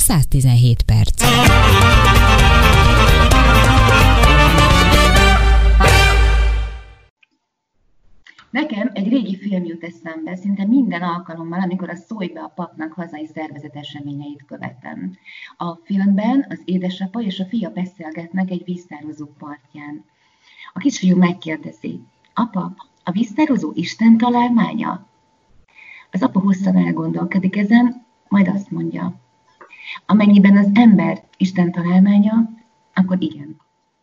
117 perc. Nekem egy régi film jut eszembe, szinte minden alkalommal, amikor a Szólj be a papnak hazai szervezet eseményeit követem. A filmben az édesapa és a fia beszélgetnek egy víztározó partján. A kisfiú megkérdezi: apa, a víztározó Isten találmánya? Az apa hosszan elgondolkodik ezen, majd azt mondja: amennyiben az ember Isten találmánya, akkor igen.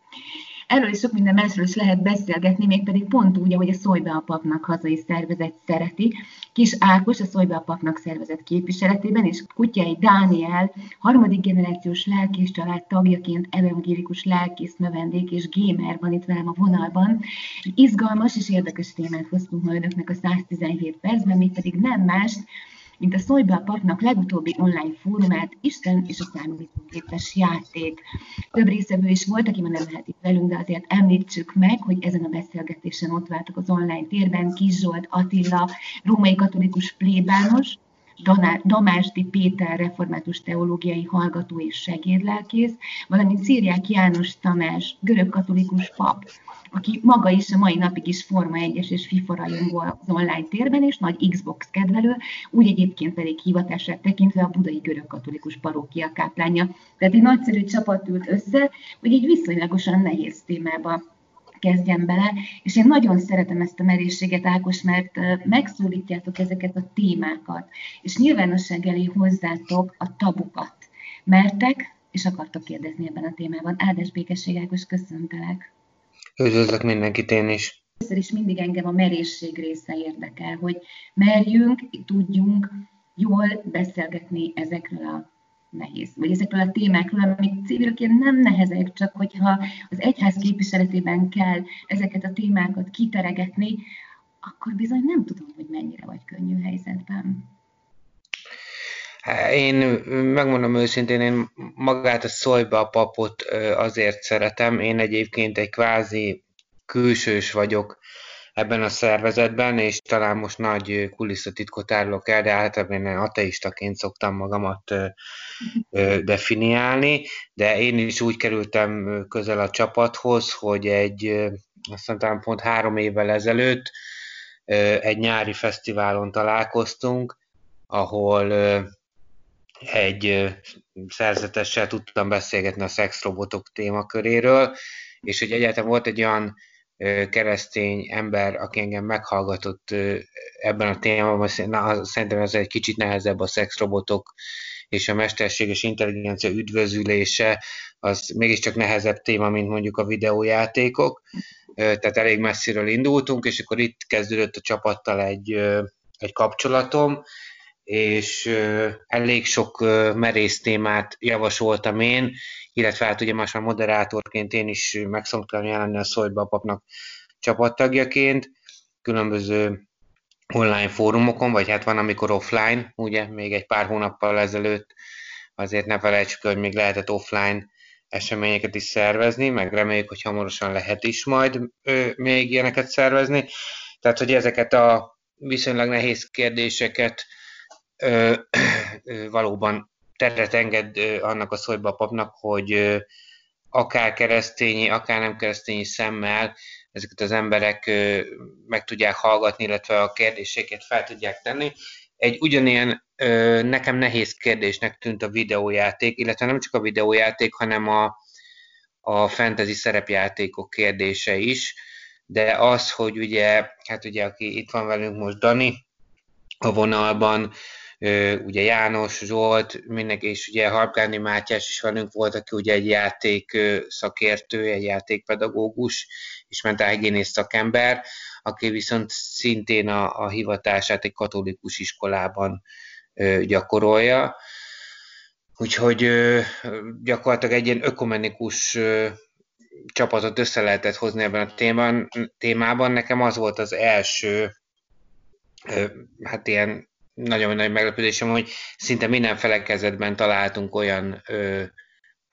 Erről is sok minden másról is lehet beszélgetni, mégpedig pont úgy, ahogy a Szólj be a papnak hazai szervezet szereti. Kis Ákos a Szólj be a papnak szervezet képviseletében, és kutyái Dániel harmadik generációs lelkész család tagjaként evangélikus lelkész, növendék és gamer van itt velem a vonalban. Egy izgalmas és érdekes témát hoztunk ma önöknek a 117 percben, mégpedig nem más, mint a Szólj be a papnak legutóbbi online fórumát, Isten és a számítógépes játék. Több részevő is volt, aki ma nem lehet itt velünk, de azért említsük meg, hogy ezen a beszélgetésen ott váltak az online térben Kis Zsolt Attila, római katolikus plébános, Damásdi Péter református teológiai hallgató és segédlelkész, valamint Szirják János Tamás, görögkatolikus pap, aki maga is a mai napig is Forma 1-es és FIFA rajongó az online térben, és nagy Xbox kedvelő, úgy egyébként pedig hivatását tekintve a budai görögkatolikus parókia káplánja. Tehát egy nagyszerű csapat ült össze, hogy egy viszonylagosan nehéz témába kezdjem bele, és én nagyon szeretem ezt a merészséget, Ákos, mert megszólítjátok ezeket a témákat, és nyilvánosság elé hozzátok a tabukat. Mertek, és akartok kérdezni ebben a témában. Áldás békesség, Ákos, köszöntelek. Üdvözlök mindenkit én is. Először is mindig engem a merészség része érdekel, hogy merjünk, tudjunk jól beszélgetni ezekről a nehéz, vagy ezekről a témákról, amik civilként nem nehezek, csak hogyha az egyház képviseletében kell ezeket a témákat kiteregetni, akkor bizony nem tudom, hogy mennyire vagy könnyű helyzetben. Én megmondom őszintén, én magát a Szólj be a papot azért szeretem. Én egyébként egy kvázi külsős vagyok ebben a szervezetben, és talán most nagy kulisszatitkot árulok el, de általában én ateistaként szoktam magamat definiálni, de én is úgy kerültem közel a csapathoz, hogy azt mondtam, pont 3 évvel ezelőtt egy nyári fesztiválon találkoztunk, ahol egy szerzetessel tudtam beszélgetni a szexrobotok témaköréről, és hogy egyáltalán volt egy olyan keresztény ember, aki engem meghallgatott ebben a témában, szerintem ez egy kicsit nehezebb, a szexrobotok és a mesterséges intelligencia üdvözülése, az mégiscsak nehezebb téma, mint mondjuk a videójátékok, tehát elég messziről indultunk, és akkor itt kezdődött a csapattal egy kapcsolatom, és elég sok merész témát javasoltam én, illetve hát ugye most már moderátorként én is meg szoktam jelenni a Szólj be a papnak csapattagjaként, különböző online fórumokon, vagy hát van, amikor offline, ugye még egy pár hónappal ezelőtt azért ne felejtsük, hogy még lehetett offline eseményeket is szervezni, meg reméljük, hogy hamarosan lehet is majd még ilyeneket szervezni. Tehát, hogy ezeket a viszonylag nehéz kérdéseket valóban teret enged annak a Szólj be a papnak, hogy akár keresztényi, akár nem keresztényi szemmel ezeket az emberek meg tudják hallgatni, illetve a kérdéseket fel tudják tenni. Egy ugyanilyen nekem nehéz kérdésnek tűnt a videójáték, illetve nem csak a videójáték, hanem a fantasy szerepjátékok kérdése is, de az, hogy ugye, hát ugye aki itt van velünk most, Dani a vonalban, ugye János, Zsolt, mindenki, és ugye Harpgándi Mátyás is velünk volt, aki ugye egy játék szakértő, egy játékpedagógus, és mentálhigiénész szakember, aki viszont szintén a hivatását egy katolikus iskolában gyakorolja. Úgyhogy gyakorlatilag egy ilyen ökumenikus csapatot össze lehetett hozni ebben a témában. Nekem az volt az első, hát ilyen nagyon nagy meglepődésem, hogy szinte minden felekezetben találtunk olyan hát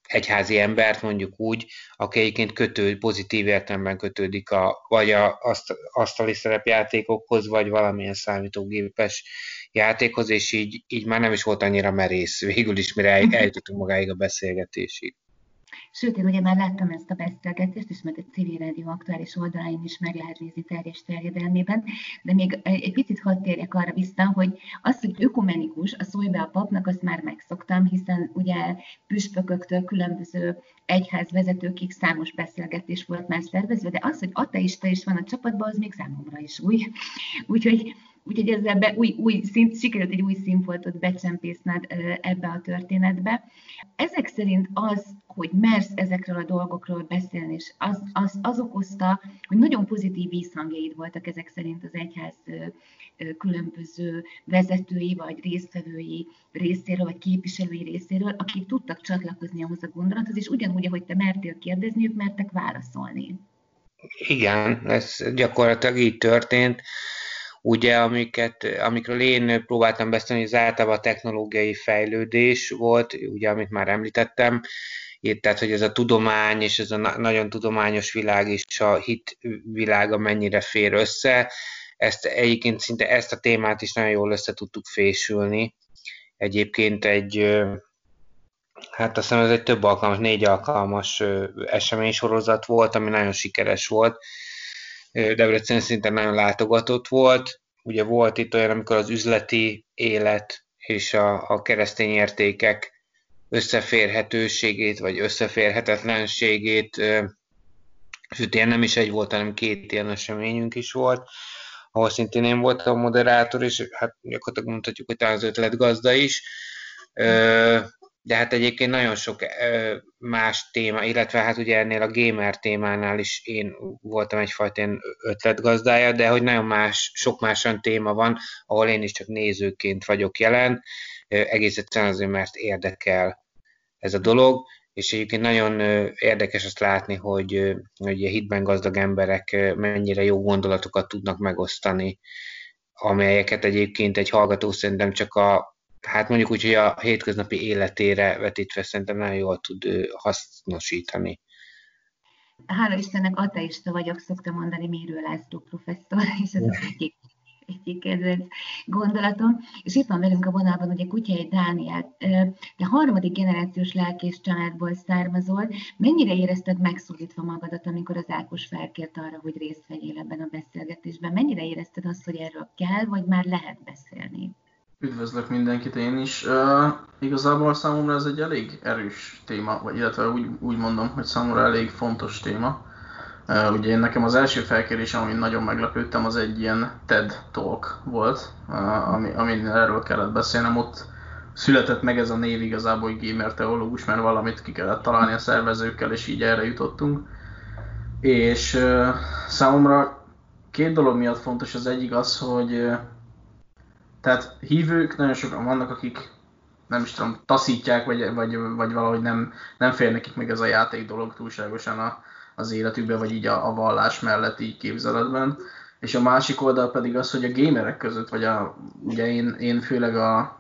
egyházi embert, mondjuk úgy, aki egyébként pozitív értelemben kötődik vagy asztali szerepjátékokhoz, vagy valamilyen számítógépes játékhoz, és így már nem is volt annyira merész végül is, mire eljutottunk magáig a beszélgetésig. Sőt, én ugye már láttam ezt a beszélgetést, és meg a Civil Rádió aktuális oldalain is meg lehet nézni teljes terjedelmében, de még egy picit hadd térjek arra vissza, hogy az, hogy ökumenikus, a szólybe a papnak, azt már megszoktam, hiszen ugye püspököktől különböző egyházvezetőkig számos beszélgetés volt már szervezve, de az, hogy ateista is van a csapatban, az még számomra is új. Úgyhogy ezzel sikerült egy új színfoltot becsempészned ebbe a történetbe. Ezek szerint az, hogy mersz ezekről a dolgokról beszélni, és az okozta, hogy nagyon pozitív vízhangjaid voltak ezek szerint az egyház különböző vezetői vagy résztvevői részéről, vagy képviselői részéről, akik tudtak csatlakozni ahhoz a gondolathoz, és ugyanúgy, ahogy te mertél kérdezni, ők mertek válaszolni. Igen, ez gyakorlatilag így történt. Ugye, amikről én próbáltam beszélni, az általában a technológiai fejlődés volt, ugye, amit már említettem, tehát, hogy ez a tudomány és ez a nagyon tudományos világ és a hit világa mennyire fér össze. Egyébként szinte ezt a témát is nagyon jól össze tudtuk fésülni. Egyébként azt hiszem ez egy 4 alkalmas eseménysorozat volt, ami nagyon sikeres volt. Debrecen szinte nagyon látogatott volt. Ugye volt itt olyan, amikor az üzleti élet és a keresztény értékek összeférhetőségét, vagy összeférhetetlenségét, sőt, ilyen nem is egy volt, hanem 2 ilyen eseményünk is volt, ahol szintén én voltam a moderátor, és hát gyakorlatilag mondhatjuk, hogy talán az ötletgazda is. De hát egyébként nagyon sok más téma, illetve hát ugye ennél a gamer témánál is én voltam egyfajta ilyen ötletgazdája, de hogy nagyon sok más olyan téma van, ahol én is csak nézőként vagyok jelen, egész egyszerűen azért, mert érdekel ez a dolog, és egyébként nagyon érdekes azt látni, hogy a hitben gazdag emberek mennyire jó gondolatokat tudnak megosztani, amelyeket egyébként egy hallgató szerintem csak hát mondjuk úgy, hogy a hétköznapi életére vetítve szerintem nagyon jól tud hasznosítani. Hála Istennek ateista vagyok, szokta mondani Mérő László professzor, és ez az egyik kedvenc gondolatom. És itt van velünk a vonalban ugye Kutyai Dániel. De harmadik generációs lelkész családból származol. Mennyire érezted megszólítva magadat, amikor az Ákos felkért arra, hogy részt vegyél ebben a beszélgetésben? Mennyire érezted azt, hogy erről kell, vagy már lehet beszélni? Üdvözlök mindenkit én is. Igazából számomra ez egy elég erős téma, vagy illetve úgy mondom, hogy számomra elég fontos téma. Ugye nekem az első felkérésem, amin nagyon meglepődtem, az egy ilyen TED Talk volt, amin erről kellett beszélnem. Ott született meg ez a név igazából, hogy gamer teológus, mert valamit ki kellett találni a szervezőkkel, és így erre jutottunk. És számomra 2 dolog miatt fontos, az egyik az, hogy tehát hívők nagyon sokan vannak, akik nem is tudom, taszítják, vagy valahogy nem fér nekik meg ez a játék dolog túlságosan az életükbe, vagy így a vallás mellett így képzeletben. És a másik oldal pedig az, hogy a gamerek között, ugye én főleg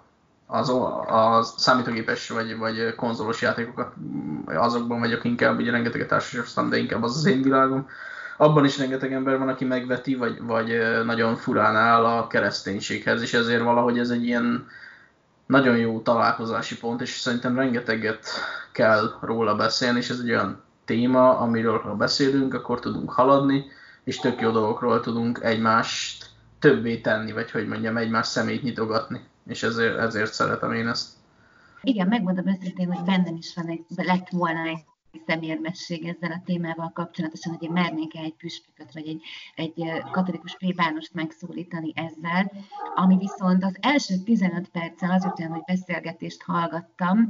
a számítógépes vagy konzolos játékokat, azokban vagyok inkább, ugye rengeteget társasoztam, de inkább az én világom. Abban is rengeteg ember van, aki megveti, vagy nagyon furán áll a kereszténységhez, és ezért valahogy ez egy ilyen nagyon jó találkozási pont, és szerintem rengeteget kell róla beszélni, és ez egy olyan téma, amiről ha beszélünk, akkor tudunk haladni, és tök jó dolgokról tudunk egymást többé tenni, vagy hogy mondjam, egymás szemét nyitogatni, és ezért szeretem én ezt. Igen, megmondom őszintén, hogy bennem is lett volna egy szemérmesség ezzel a témával kapcsolatosan, hogy én mernék egy püspököt, vagy egy katolikus plébánost megszólítani ezzel, ami viszont az első 15 perccel azután, hogy beszélgetést hallgattam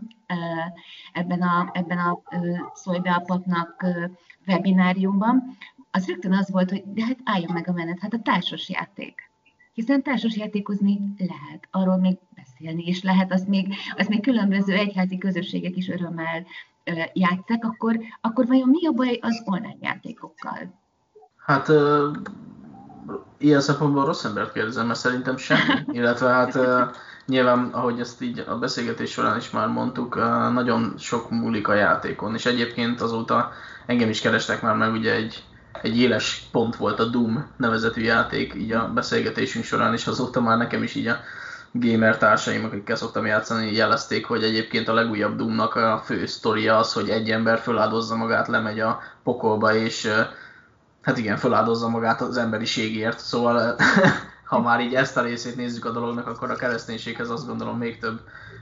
ebben a Szólj a papnak webináriumban, az rögtön az volt, hogy de hát álljon meg a menet, hát a társasjáték. Hiszen társasjátékozni lehet, arról még beszélni is lehet, azt még különböző egyházi közösségek is örömmel játsszák, akkor vajon mi a baj az online játékokkal? Hát ilyen szempontból rossz embert kérdezem, mert szerintem semmi. Illetve hát nyilván, ahogy ezt így a beszélgetés során is már mondtuk, nagyon sok múlik a játékon, és egyébként azóta engem is kerestek már meg, ugye egy éles pont volt a Doom nevezetű játék így a beszélgetésünk során, és azóta már nekem is így a gamer társaim, akikkel szoktam játszani, jelezték, hogy egyébként a legújabb Doomnak a fő sztoria az, hogy egy ember föláldozza magát, lemegy a pokolba, és hát igen, föláldozza magát az emberiségért, szóval ha már így ezt a részét nézzük a dolognak, akkor a kereszténységhez azt gondolom még több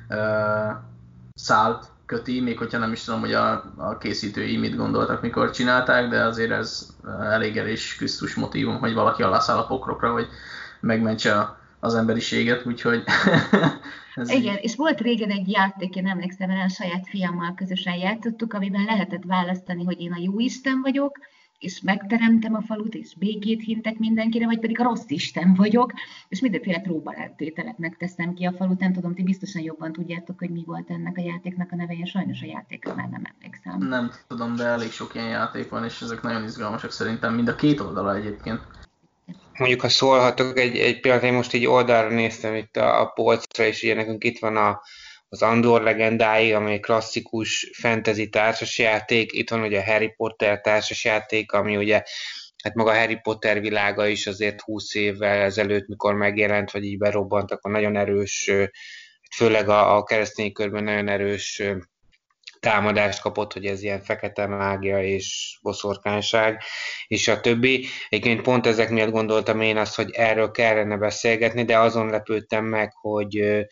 szált köti, még hogyha nem is tudom, hogy a készítői mit gondoltak, mikor csinálták, de azért ez elég erős Krisztus motívum, hogy valaki alászáll a pokrokra, hogy megmentse az emberiséget, úgyhogy... Igen, és volt régen egy játék, én emlékszem, a saját fiammal közösen játszottuk, amiben lehetett választani, hogy én a jó Isten vagyok, és megteremtem a falut, és békét hintek mindenkire, vagy pedig a rossz Isten vagyok, és mindenféle próbatételeknek teszem ki a falut. Nem tudom, ti biztosan jobban tudjátok, hogy mi volt ennek a játéknak a neve, én sajnos a játékra már nem emlékszem. Nem tudom, de elég sok ilyen játék van, és ezek nagyon izgalmasak szerintem, mind a két oldala egyébként. Mondjuk, ha szólhatok egy pillanat, én most így oldalra néztem itt a polcra, és ugye nekünk itt van az Andor legendái, ami egy klasszikus fantasy társasjáték, itt van ugye a Harry Potter társasjáték, ami ugye, hát maga Harry Potter világa is azért 20 évvel ezelőtt, mikor megjelent, vagy így berobbant, akkor nagyon erős, főleg a keresztény körben nagyon erős támadást kapott, hogy ez ilyen fekete mágia és boszorkányság, és a többi. Egyébként pont ezek miatt gondoltam én azt, hogy erről kellene beszélgetni, de azon lepődtem meg, hogy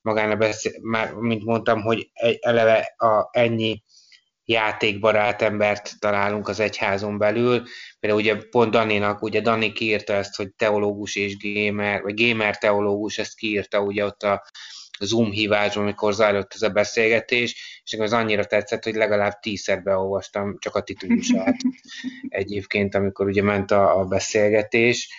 már mint mondtam, hogy eleve ennyi játékbarát embert találunk az egyházon belül. Például ugye pont Daninak, ugye Dani kiírta ezt, hogy teológus és gamer, vagy gamer teológus, ezt kiírta ugye ott a Zoom hívásban, amikor zajlott ez a beszélgetés, és az annyira tetszett, hogy legalább 10-szer beolvastam csak a titulusát egyébként, amikor ugye ment a beszélgetés.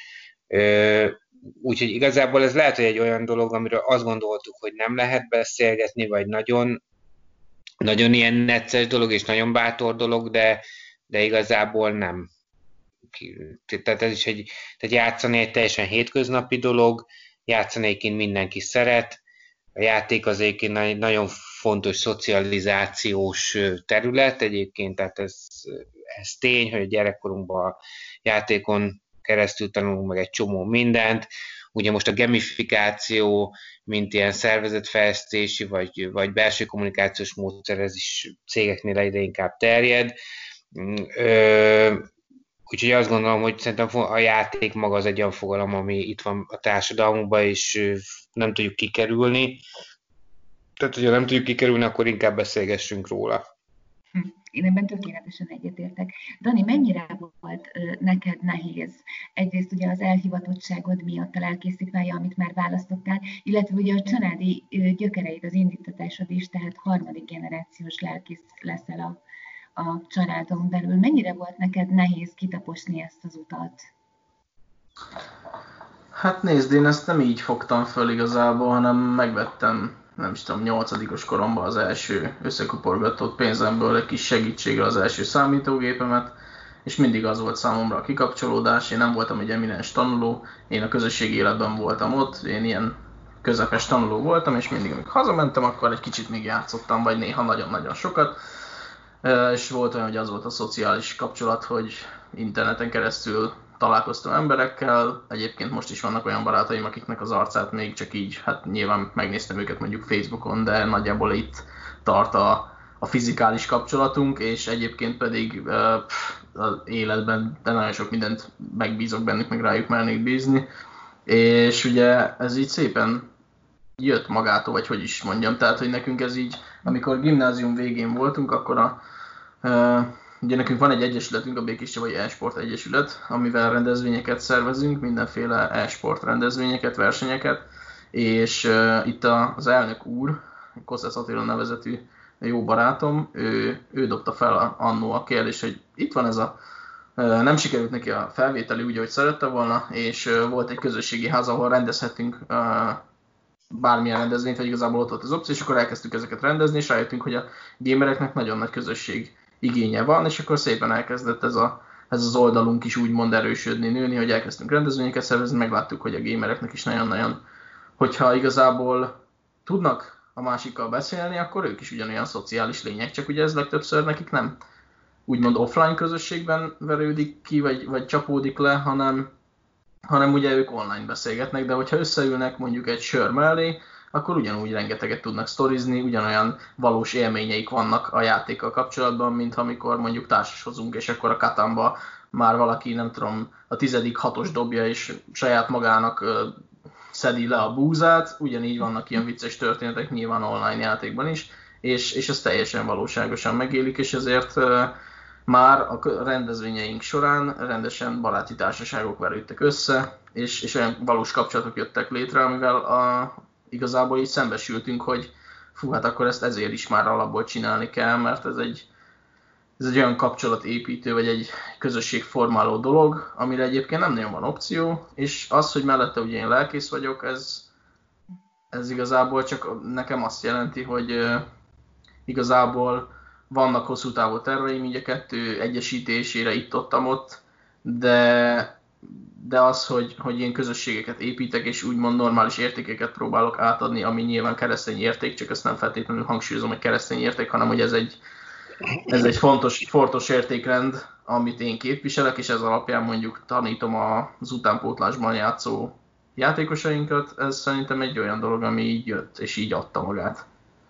Úgyhogy igazából ez lehet, hogy egy olyan dolog, amiről azt gondoltuk, hogy nem lehet beszélgetni, vagy nagyon, nagyon ilyen necces dolog, és nagyon bátor dolog, de igazából nem. Tehát ez is tehát játszani egy teljesen hétköznapi dolog, játszani egyébként mindenki szeret, a játék az egyébként egy nagyon fontos szocializációs terület egyébként, tehát ez tény, hogy a gyerekkorunkban a játékon keresztül tanulunk meg egy csomó mindent. Ugye most a gamifikáció, mint ilyen szervezetfejlesztési vagy belső kommunikációs módszer, ez is cégeknél egyre inkább terjed. Úgyhogy azt gondolom, hogy szerintem a játék maga az egy olyan fogalom, ami itt van a társadalmunkban, és nem tudjuk kikerülni. Tehát, hogyha nem tudjuk kikerülni, akkor inkább beszélgessünk róla. Én ebben tökéletesen egyetértek. Dani, mennyire volt neked nehéz? Egyrészt ugye az elhivatottságod miatt a lelkészi pálya, amit már választottál, illetve ugye a családi gyökereid, az indítatásod is, tehát harmadik generációs lelkész leszel a családon belül. Mennyire volt neked nehéz kitaposni ezt az utat? Hát nézd, én ezt nem így fogtam föl igazából, hanem megvettem, nem is tudom, 8-os koromban az első összekuporgatott pénzemből egy kis segítségre az első számítógépemet, és mindig az volt számomra a kikapcsolódás. Én nem voltam egy eminens tanuló, én a közösségi életben voltam ott, én ilyen közepes tanuló voltam, és mindig, amikor hazamentem, akkor egy kicsit még játszottam, vagy néha nagyon-nagyon sokat. És volt olyan, hogy az volt a szociális kapcsolat, hogy interneten keresztül találkoztam emberekkel. Egyébként most is vannak olyan barátaim, akiknek az arcát még csak így, hát nyilván megnéztem őket mondjuk Facebookon, de nagyjából itt tart a fizikális kapcsolatunk, és egyébként pedig az életben de nagyon sok mindent megbízok bennük, meg rájuk mernék bízni. És ugye ez így szépen jött magától, vagy hogy is mondjam, tehát hogy nekünk ez így, amikor gimnázium végén voltunk, akkor ugye nekünk van egy egyesületünk, a Békés Csabai E-sport Egyesület, amivel rendezvényeket szervezünk, mindenféle e-sport rendezvényeket, versenyeket, és itt az elnök úr, Kossuth Attila nevezetű jó barátom, ő dobta fel annó a kérdést, hogy itt van ez nem sikerült neki a felvételi úgy, ahogy szerette volna, és volt egy közösségi ház, ahol rendezhetünk bármilyen rendezvényt, vagy igazából ott volt az opció, és akkor elkezdtük ezeket rendezni, és rájöttünk, hogy a gamereknek nagyon nagy közösség igénye van, és akkor szépen elkezdett ez az oldalunk is úgymond erősödni, nőni, hogy elkezdtünk rendezvényeket szervezni, megláttuk, hogy a gamereknek is nagyon-nagyon, hogyha igazából tudnak a másikkal beszélni, akkor ők is ugyanolyan szociális lények, csak ugye ez legtöbbször nekik nem úgymond offline közösségben verődik ki, vagy csapódik le, hanem ugye ők online beszélgetnek, de hogyha összeülnek mondjuk egy sör mellé, akkor ugyanúgy rengeteget tudnak sztorizni, ugyanolyan valós élményeik vannak a játékkal kapcsolatban, mint amikor mondjuk társashozunk, és akkor a Catanba már valaki, nem tudom, a 10.6-os dobja, és saját magának szedi le a búzát, ugyanígy vannak ilyen vicces történetek nyilván online játékban is, és ez teljesen valóságosan megélik, és ezért már a rendezvényeink során rendesen baráti társaságok verődtek össze, és olyan valós kapcsolatok jöttek létre, amivel igazából így szembesültünk, hogy fú, hát akkor ezt ezért is már alapból csinálni kell, mert ez egy olyan kapcsolatépítő, vagy egy közösségformáló dolog, amire egyébként nem nagyon van opció, és az, hogy mellette ugye én lelkész vagyok, ez igazából csak nekem azt jelenti, hogy igazából vannak hosszú távú terveim, így a kettő egyesítésére itt-ott, de az, hogy én közösségeket építek, és úgymond normális értékeket próbálok átadni, ami nyilván keresztény érték, csak ezt nem feltétlenül hangsúlyozom, hogy keresztény érték, hanem hogy ez egy fontos értékrend, amit én képviselek, és ez alapján mondjuk tanítom az utánpótlásban játszó játékosainkat. Ez szerintem egy olyan dolog, ami így jött, és így adta magát.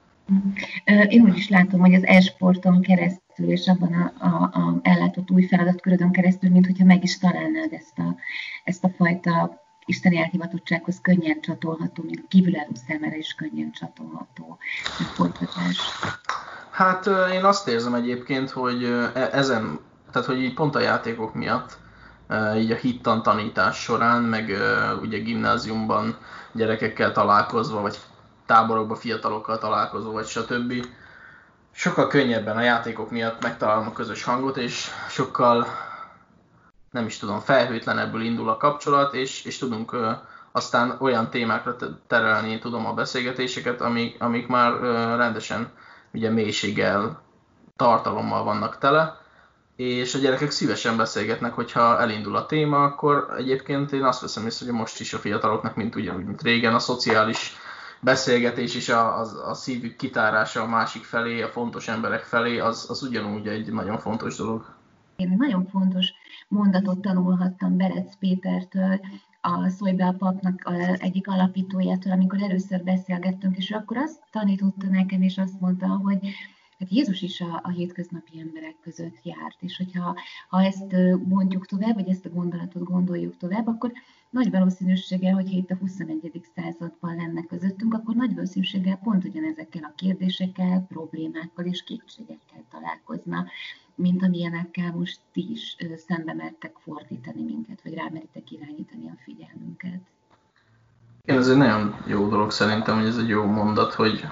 Én úgy is látom, hogy az e-sporton keresztül és abban a ellátott új feladatkörödön keresztül, mint hogyha meg is találnád ezt a fajta isteni elhivatottsághoz könnyen csatolható, még kívülálló számára is könnyen csatolható folytatás. Hát én azt érzem egyébként, hogy tehát hogy így pont a játékok miatt, így a hittan tanítás során, meg ugye gimnáziumban gyerekekkel találkozva, vagy táborokban fiatalokkal találkozva, vagy stb. Sokkal könnyebben a játékok miatt megtalálom a közös hangot, és sokkal, nem is tudom, felhőtlenebbül indul a kapcsolat, és tudunk aztán olyan témákra terelni, tudom, a beszélgetéseket, amik már rendesen ugye mélységgel, tartalommal vannak tele, és a gyerekek szívesen beszélgetnek, hogyha elindul a téma, akkor egyébként én azt veszem észre, hogy most is a fiataloknak, mint régen, a szociális beszélgetés és a szívük kitárása a másik felé, a fontos emberek felé, az ugyanúgy egy nagyon fontos dolog. Én nagyon fontos mondatot tanulhattam Berec Pétertől, a Szojbe papnak egyik alapítójától, amikor először beszélgettünk, és akkor azt tanította nekem, és azt mondta, hogy hát Jézus is a hétköznapi emberek között járt, és hogyha ezt mondjuk tovább, vagy ezt a gondolatot gondoljuk tovább, akkor nagy valószínűséggel, hogyha itt a 21. században lenne közöttünk, akkor nagy valószínűséggel pont ugyanezekkel a kérdésekkel, problémákkal és kétségekkel találkozna, mint amilyenekkel most ti is szembe mertek fordítani minket, vagy rámeritek irányítani a figyelmünket. Igen, ez egy nagyon jó dolog szerintem, hogy ez egy jó mondat, hogy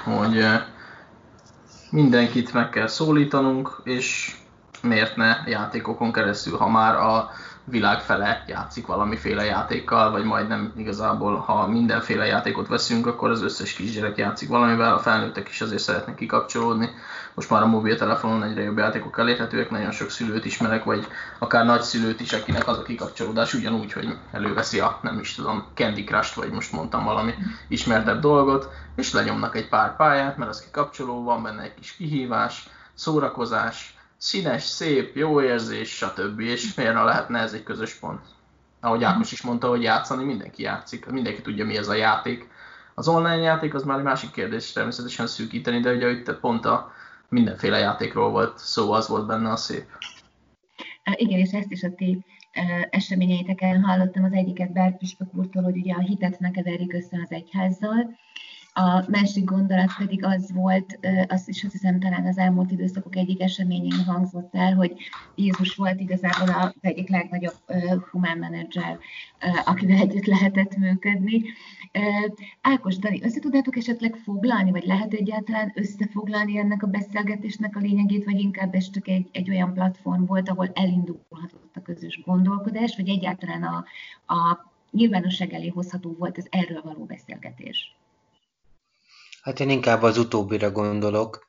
mindenkit meg kell szólítanunk, és miért ne játékokon keresztül, ha már a világ fele játszik valamiféle játékkal, vagy majdnem igazából, ha mindenféle játékot veszünk, akkor az összes kisgyerek játszik valamivel, a felnőttek is azért szeretnek kikapcsolódni. Most már a mobiltelefonon egyre jobb játékok elérhetőek, nagyon sok szülőt ismerek, vagy akár nagyszülőt is, akinek az a kikapcsolódás ugyanúgy, hogy előveszi a, nem is tudom, Candy Crush-t, vagy most mondtam valami ismertebb dolgot, és lenyomnak egy pár pályát, mert az kikapcsoló, van benne egy kis kihívás, szórakozás, színes, szép, jó érzés, stb. És miért ne lehetne ez egy közös pont? Ahogy Ákos is mondta, hogy játszani mindenki játszik, mindenki tudja, mi ez a játék. Az online játék az már egy másik kérdés, természetesen szűkíteni, de ugye itt pont a mindenféle játékról volt szó, az volt benne a szép. Igen, és ezt is a ti eseményeiteken hallottam, az egyiket Bár Püspök úrtól, hogy ugye a hitet ne keverjük össze az egyházzal. A másik gondolat pedig az volt, azt is azt hiszem talán az elmúlt időszakok egyik eseményén hangzott el, hogy Jézus volt igazából az egyik legnagyobb humán menedzser, akivel együtt lehetett működni. Ákos, Dani, össze tudnátok esetleg foglalni, vagy lehet egyáltalán összefoglalni ennek a beszélgetésnek a lényegét, vagy inkább ez csak egy olyan platform volt, ahol elindulhatott a közös gondolkodás, vagy egyáltalán a nyilvánosság elé hozható volt ez erről való beszélgetés? Hát én inkább az utóbbira gondolok.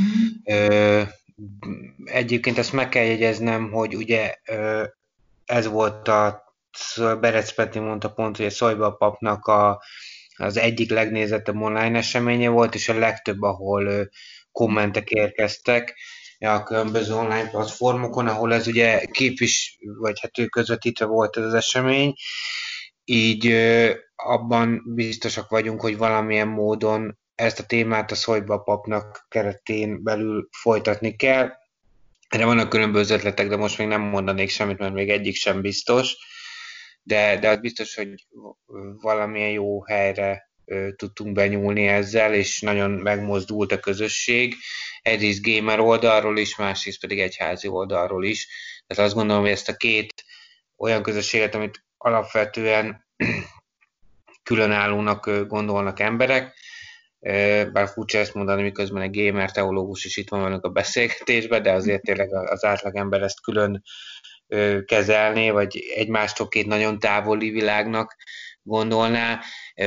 Egyébként ezt meg kell jegyeznem, hogy ugye ez volt Berec Peti mondta pont, hogy a Szojba papnak az egyik legnézettebb online eseménye volt, és a legtöbb, ahol kommentek érkeztek a különböző online platformokon, ahol ez ugye vagy hát ő közvetítve volt ez az esemény, így abban biztosak vagyunk, hogy valamilyen módon ezt a témát a Szólyba Papnak keretén belül folytatni kell. Erre vannak különböző ötletek, de most még nem mondanék semmit, mert még egyik sem biztos, de az biztos, hogy valamilyen jó helyre tudtunk benyúlni ezzel, és nagyon megmozdult a közösség, egyrészt gamer oldalról is, másrészt pedig egyházi oldalról is. Tehát azt gondolom, hogy ezt a két olyan közösséget, amit alapvetően különállónak gondolnak emberek, bár furcsa ezt mondani, miközben egy gamer teológus is itt van velünk a beszélgetésben, de azért tényleg az átlagember ezt külön kezelné, vagy egymástól két nagyon távoli világnak gondolná,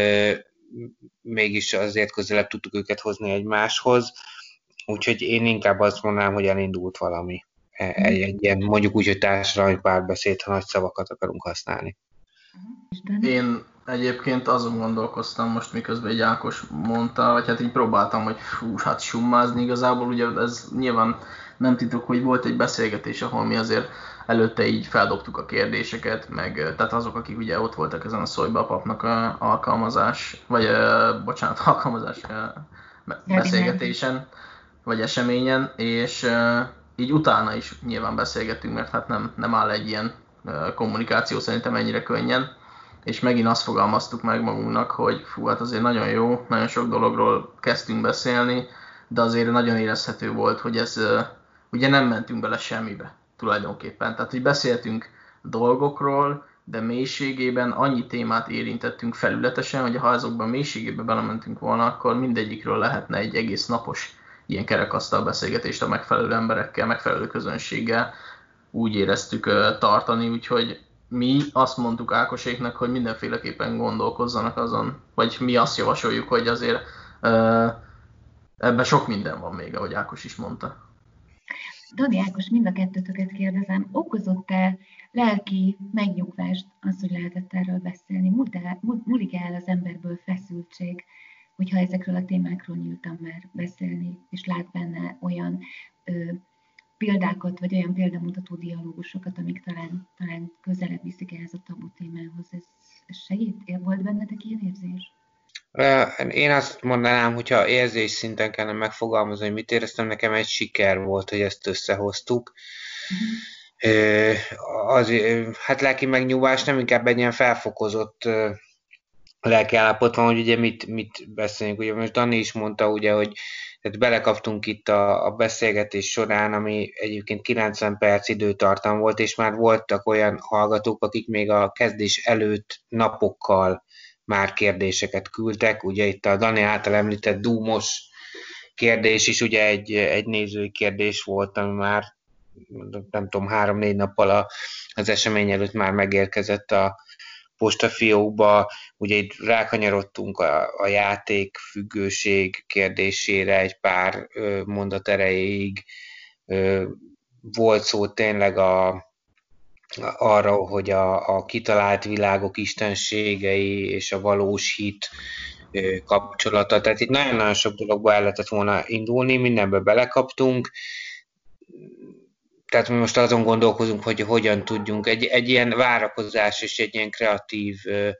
mégis azért közelebb tudtuk őket hozni egymáshoz, úgyhogy én inkább azt mondanám, hogy elindult valami. Egy ilyen, mondjuk úgy, hogy társadalmi párbeszéd, ha nagy szavakat akarunk használni. Én egyébként azon gondolkoztam most, miközben egy Ákos mondta, vagy hát így próbáltam, hogy hát summázni igazából, ugye ez nyilván nem titok, hogy volt egy beszélgetés, ahol mi azért előtte így feldobtuk a kérdéseket, meg tehát azok, akik ugye ott voltak ezen a Szólyba Papnak beszélgetésen, vagy eseményen, és így utána is nyilván beszélgettünk, mert hát nem áll egy ilyen kommunikáció szerintem ennyire könnyen, és megint azt fogalmaztuk meg magunknak, hogy hát azért nagyon jó, nagyon sok dologról kezdtünk beszélni, de azért nagyon érezhető volt, hogy ez ugye nem mentünk bele semmibe tulajdonképpen. Tehát, hogy beszéltünk dolgokról, de mélységében annyi témát érintettünk felületesen, hogy ha azokban mélységében belementünk volna, akkor mindegyikről lehetne egy egész napos ilyen kerekasztal beszélgetést a megfelelő emberekkel, megfelelő közönséggel úgy éreztük tartani, úgyhogy mi azt mondtuk Ákoséknak, hogy mindenféleképpen gondolkozzanak azon, vagy mi azt javasoljuk, hogy azért ebben sok minden van még, ahogy Ákos is mondta. Dani, Ákos, mind a kettőtöket kérdezem, okozott-e lelki megnyugvást az, hogy lehetett erről beszélni? Múlik el az emberből feszültség, hogyha ezekről a témákról nyíltan már beszélni, és lát benne olyan példákat, vagy olyan példamutató dialógusokat, amik talán közelebb viszik ehhez a tabu témához. Ez segít? Volt bennetek ilyen érzés? Én azt mondanám, hogyha érzés szinten kellene megfogalmazni, hogy mit éreztem, nekem egy siker volt, hogy ezt összehoztuk. Hát lelki megnyugvás nem, inkább egy ilyen felfokozott lelkiállapot van, hogy ugye mit beszélünk. Ugye most Dani is mondta, ugye, hogy tehát belekaptunk itt a beszélgetés során, ami egyébként 90 perc időtartam volt, és már voltak olyan hallgatók, akik még a kezdés előtt napokkal már kérdéseket küldtek. Ugye itt a Dani által említett dúmos kérdés is ugye egy nézői kérdés volt, ami már nem tudom, 3-4 nappal az esemény előtt már megérkezett a postafiókba. Ugye itt rákanyarodtunk a játék függőség kérdésére egy pár mondat erejéig. Volt szó tényleg arra, hogy a kitalált világok istenségei és a valós hit kapcsolata. Tehát itt nagyon-nagyon sok dologba el lehetett volna indulni, mindenbe belekaptunk. Tehát mi most azon gondolkozunk, hogy hogyan tudjunk egy ilyen várakozás és egy ilyen kreatív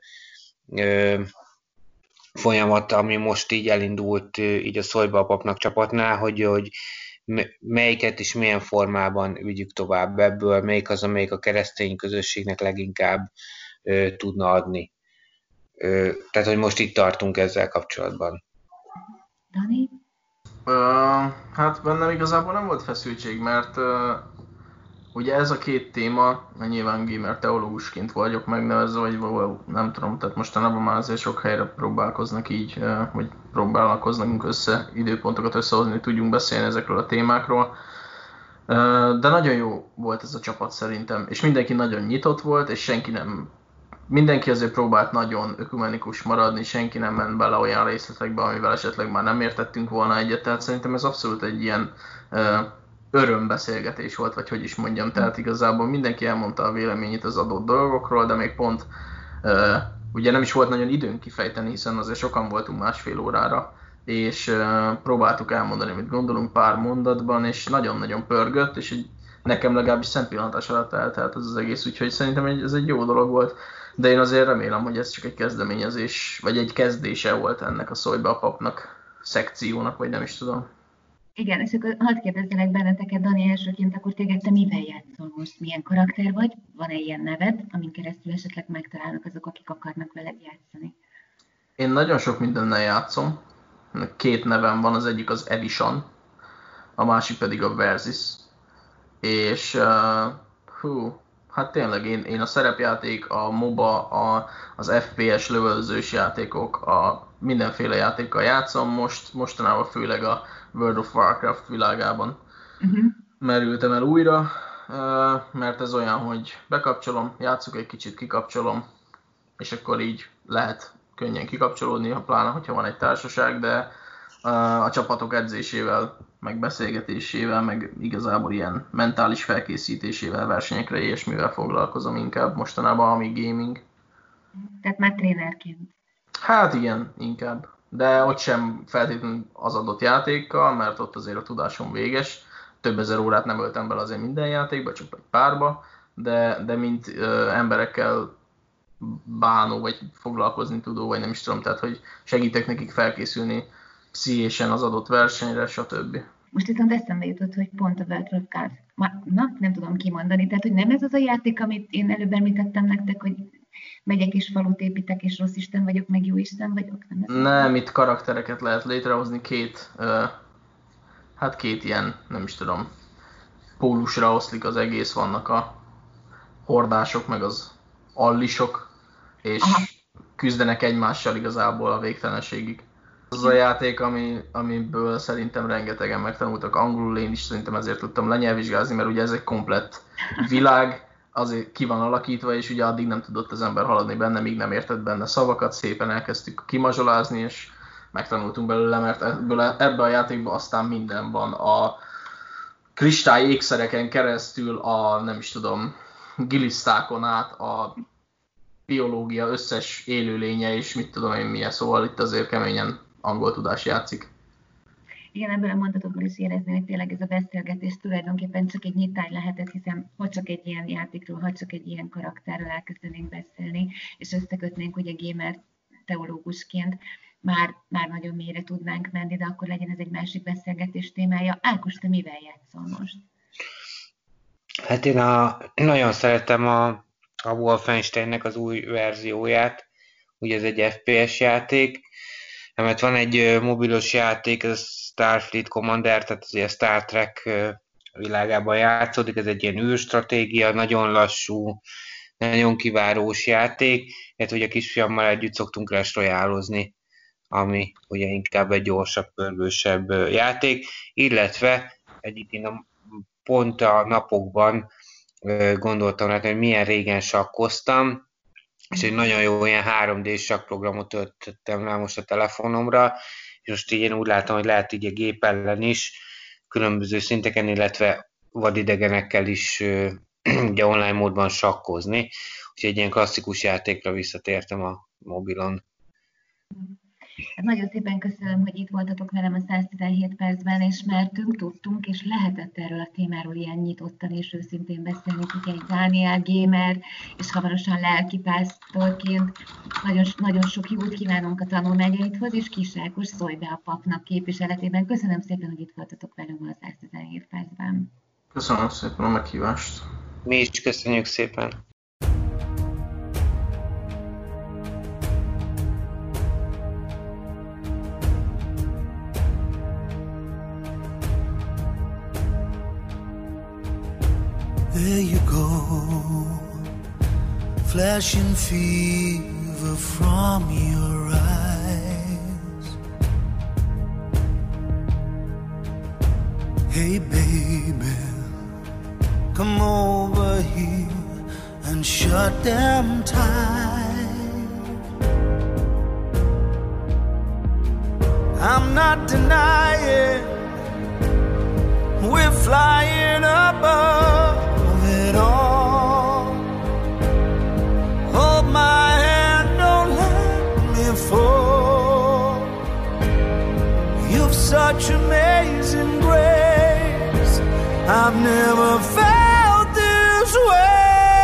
folyamat, ami most így elindult így a Szólyba Papnak csapatnál, hogy melyiket és milyen formában vigyük tovább ebből, melyik az, amelyik a keresztény közösségnek leginkább tudna adni. Tehát, hogy most itt tartunk ezzel kapcsolatban. Dani? Hát bennem igazából nem volt feszültség, mert ugye ez a két téma, nyilván gamer teológusként vagyok megnevezve, vagy nem tudom, tehát mostanában már azért sok helyre próbálkoznak így, vagy próbálkoznak időpontokat összehozni, hogy tudjunk beszélni ezekről a témákról. De nagyon jó volt ez a csapat szerintem, és mindenki nagyon nyitott volt, és mindenki azért próbált nagyon ökumenikus maradni, senki nem ment bele olyan részletekbe, amivel esetleg már nem értettünk volna egyet, tehát szerintem ez abszolút egy ilyen örömbeszélgetés volt, vagy hogy is mondjam, tehát igazából mindenki elmondta a véleményét az adott dolgokról, de még pont ugye nem is volt nagyon időnk kifejteni, hiszen azért sokan voltunk másfél órára, és próbáltuk elmondani, amit gondolunk pár mondatban, és nagyon-nagyon pörgött, és nekem legalábbis szempillantás alatt eltelt az egész, úgyhogy szerintem ez egy jó dolog volt, de én azért remélem, hogy ez csak egy kezdeményezés, vagy egy kezdése volt ennek a Szólj be a papnak szekciónak, vagy nem is tudom. Igen, és akkor hadd kérdezzelek benneteket, Dani, elsőként, akkor téged te mivel játszol most? Milyen karakter vagy? Van-e ilyen neved, amin keresztül esetleg megtalálnak azok, akik akarnak veled játszani? Én nagyon sok mindennel játszom. 2 nevem van, az egyik az Evisan, a másik pedig a Verzis. És hát tényleg én a szerepjáték, a MOBA, az FPS lövöldözős játékok, a mindenféle játékkal játszom, mostanában főleg a World of Warcraft világában merültem el újra, mert ez olyan, hogy bekapcsolom, játszok egy kicsit, kikapcsolom, és akkor így lehet könnyen kikapcsolódni, pláne hogyha van egy társaság, de a csapatok edzésével, meg beszélgetésével, meg igazából ilyen mentális felkészítésével, versenyekre és ilyesmivel foglalkozom inkább mostanában, ami gaming. Tehát már trénerként. Hát igen, inkább. De ott sem feltétlenül az adott játékkal, mert ott azért a tudásom véges. Több ezer órát nem öltem bele azért minden játékba, csak egy párba, de mint emberekkel bánó, vagy foglalkozni tudó, vagy nem is tudom, tehát hogy segítek nekik felkészülni pszichésen az adott versenyre, stb. Most viszont eszembe jutott, hogy pont a World of Warcraft, nem tudom kimondani, tehát hogy nem ez az a játék, amit én előbb említettem nektek, hogy megyek és falut építek, és rossz isten vagyok, meg jó isten vagyok? Nem, itt karaktereket lehet létrehozni, két ilyen, nem is tudom, pólusra oszlik az egész, vannak a hordások, meg az allisok, és küzdenek egymással igazából a végtelenségig. Az a játék, amiből szerintem rengetegen megtanultak angolul, én is szerintem ezért tudtam lenyelvvizsgázni, mert ugye ez egy komplett világ, azért ki van alakítva, és ugye addig nem tudott az ember haladni benne, míg nem értett benne szavakat, szépen elkezdtük kimazsolázni, és megtanultunk belőle, mert ebbe a játékban aztán minden van. A kristály ékszereken keresztül a, nem is tudom, gilisztákon át, a biológia összes élőlénye, és mit tudom én milyen, szóval itt azért keményen angol tudás játszik. Igen, ebből a mondatokból is érezni, hogy tényleg ez a beszélgetés tulajdonképpen csak egy nyitány lehetett, hiszen ha csak egy ilyen játékról, ha csak egy ilyen karakterről elkezdenénk beszélni, és összekötnénk ugye gamer teológusként, már nagyon mélyre tudnánk menni, de akkor legyen ez egy másik beszélgetés témája. Ákos, te mivel játszol most? Hát én nagyon szeretem a Wolfensteinnek az új verzióját, ugye ez egy FPS játék, mert van egy mobilos játék, ez Starfleet Commander, tehát ez a Star Trek világában játszódik, ez egy ilyen űrstratégia, nagyon lassú, nagyon kivárós játék, illetve ugye a kisfiammal együtt szoktunk Clash Royale-ozni, ami ugye inkább egy gyorsabb, pörgősebb játék, illetve egyébként pont a napokban gondoltam rá, hogy milyen régen sakkoztam, és egy nagyon jó ilyen 3D sakkprogramot töltöttem rá most a telefonomra, és most így én úgy látom, hogy lehet így a gép ellen is, különböző szinteken, illetve vadidegenekkel is ugye online módban sakkozni, úgyhogy egy ilyen klasszikus játékra visszatértem a mobilon. Hát nagyon szépen köszönöm, hogy itt voltatok velem a 117 percben, és mertünk, tudtunk, és lehetett erről a témáról ilyen nyitottan és őszintén beszélni, hogy egy Dániel gamer, és hamarosan lelkipásztorként nagyon sok jót kívánunk a tanulmányaidhoz, és Kis Ákos Szólj be a papnak képviseletében. Köszönöm szépen, hogy itt voltatok velünk a 117 percben. Köszönöm szépen a meghívást. Mi is köszönjük szépen. There you go, flashing fever from your eyes. Hey baby, come over here and shut them tight. I'm not denying we're flying above it all. Hold my hand, don't such amazing grace. I've never felt this way.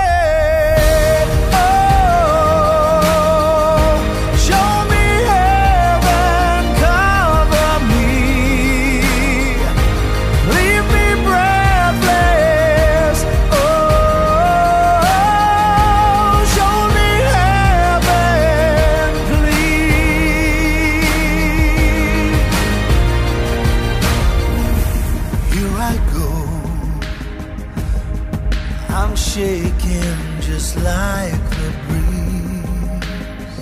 Shaking just like the breeze.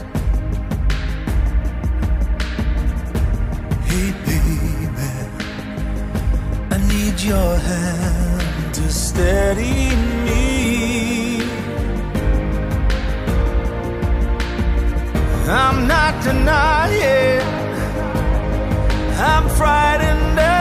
Hey baby, I need your hand to steady me. I'm not denying I'm frightened